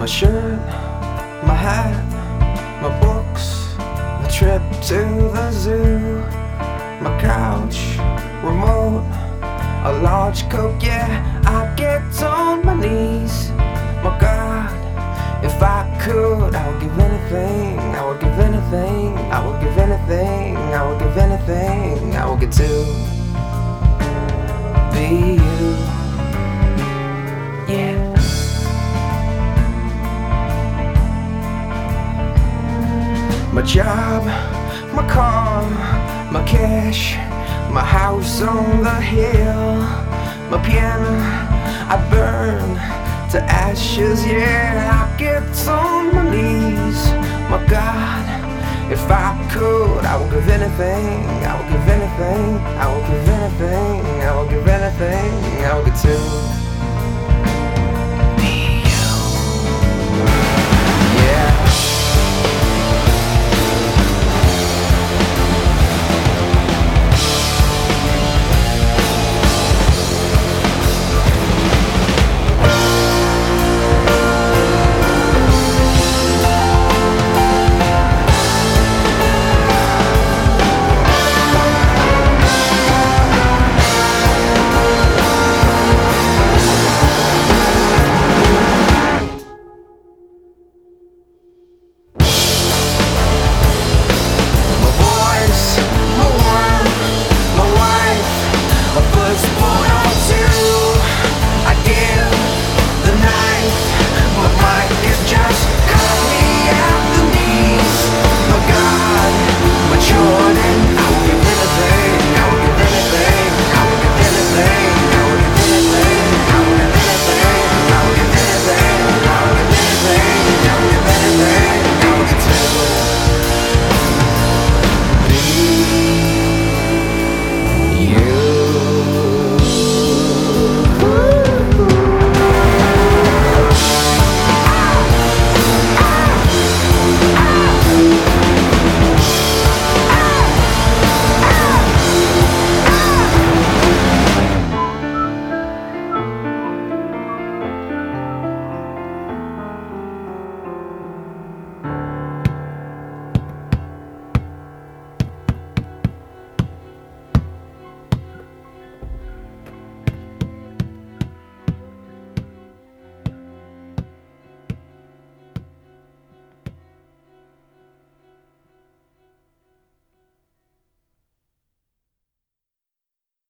My shirt, my hat, my books, my trip to the zoo, my couch, remote, a large coke, yeah, I get on my knees. My God, if I could, I would give anything, I would give anything, I would give anything, I would give anything, I would get to be you, yeah. My job, my car, my cash, my house on the hill, my piano, I burn to ashes, yeah, I get on my knees. My God, if I could, I would give anything, I would give anything, I would give anything, I would give anything, I would get to